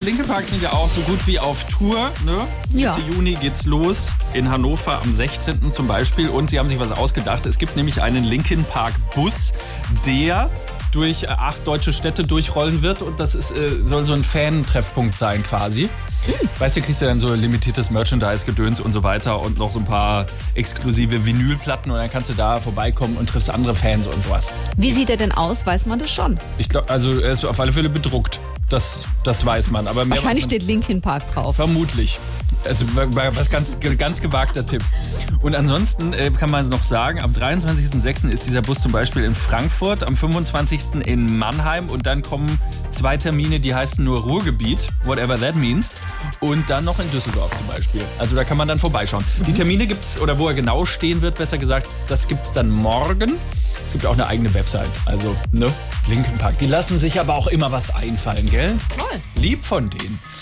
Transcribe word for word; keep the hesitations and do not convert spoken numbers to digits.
Linkin Park sind ja auch so gut wie auf Tour. Ne? Ja. Mitte Juni geht's los in Hannover am sechzehnten zum Beispiel. Und sie haben sich was ausgedacht. Es gibt nämlich einen Linkin Park Bus, der durch acht deutsche Städte durchrollen wird. Und das ist, äh, soll so ein Fan-Treffpunkt sein quasi. Mhm. Weißt du, kriegst du dann so limitiertes Merchandise-Gedöns und so weiter und noch so ein paar exklusive Vinylplatten. Und dann kannst du da vorbeikommen und triffst andere Fans und was. Wie sieht er denn aus? Weiß man das schon? Ich glaube, also er ist auf alle Fälle bedruckt. Das, das weiß man. Aber mehr Wahrscheinlich man, steht Linkin Park drauf. Vermutlich. Also was ganz, ganz gewagter Tipp. Und ansonsten äh, kann man noch sagen, am dreiundzwanzigsten sechsten ist dieser Bus zum Beispiel in Frankfurt, am fünfundzwanzigsten in Mannheim und dann kommen zwei Termine, die heißen nur Ruhrgebiet, whatever that means, und dann noch in Düsseldorf zum Beispiel. Also da kann man dann vorbeischauen. Mhm. Die Termine gibt's, oder wo er genau stehen wird, besser gesagt, das gibt's dann morgen. Es gibt auch eine eigene Website, also ne, Linkin Park. Die lassen sich aber auch immer was einfallen, gell? Toll. Lieb von denen.